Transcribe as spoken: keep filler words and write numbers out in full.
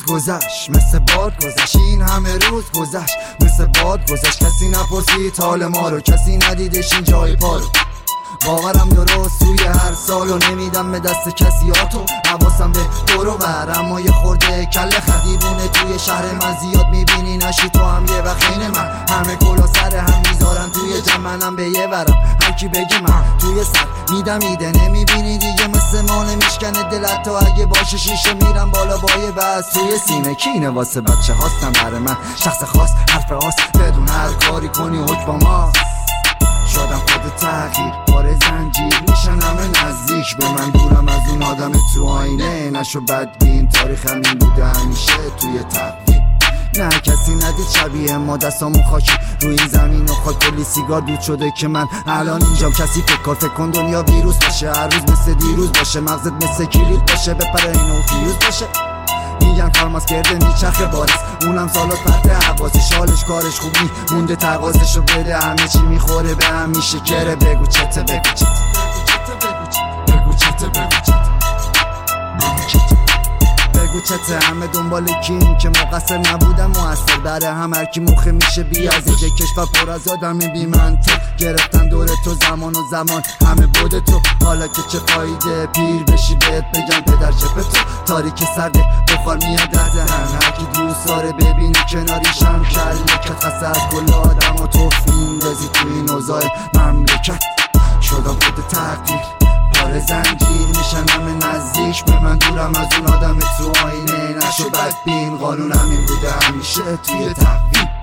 گذشت مثل باد گذشت، این همه روز گذشت مثل باد گذشت. کسی نپرسید حال ما رو، کسی ندیدش این جای پا رو. باورم درست توی هر سال و نمیدم به دست کسی آتو. حواسم به دور و بر، اما یه خورده کل خدیبونه توی شهر من زیاد میبینی. نشی تو هم یه وقت خین من، همه کلا سر هم میذارن توی جمع، منم به یه ورم هر کی بگی من توی سر میدم ایده. نمیبینی دیگه مثل ما نمیشکنه دلت تو، اگه باشه شیشه میرم بالا با یه بس توی سینه. کینه واسه بچه هاستم برای من شخص خاص، حرف هاست بدون هر کاری کنی حکم با ما. شدم خود تغییر بار زنجیر، میشن همه نزدیک به من، دورم از اون آدم تو آینه. نشو بدبین تاریخ همین بوده همیشه توی تقویم. نه کسی ندید شبیه ما، دستامون خاکی روی این زمین و خاک. کلی سیگار دود شده که من الان اینجام. کسی فکر کار فکر کن دنیا ویروس باشه، هر روز مثل دیروز باشه، مغزت مثل کلید باشه، بپره اینو فیوز باشه. میگن کارماز کرده میچخه بارس، اونم سالات پرده حواسش، حالش کارش خوب می مونده تقاضشو بده. همه چی میخوره به هم میشه کره. بگو چته بگو چته بگو چته بگو چته بگو چته. همه دنبال کیم که مقصر نبودم، موثر در هم هر کی مخه میشه بی از یه کشور پر از آدم بی منطق. گرفتن دور تو زمان و زمان همه بود تو، حالا که چه فایده پیر بشی بهت بگم پدر چه به تو. تاریک سرده بخار میاد در دهن، هر کی دوست داره ببینی کناریشم. کله که خسته از کل آدم و تو میندازی توی این اوضاع مملکت. شدم خود تقدیر پار زنجیر، میشن همه نزدیک به من، دورم از اون آدم تو آینه. نشو بدبین قانون همین بوده همیشه توی تقویم.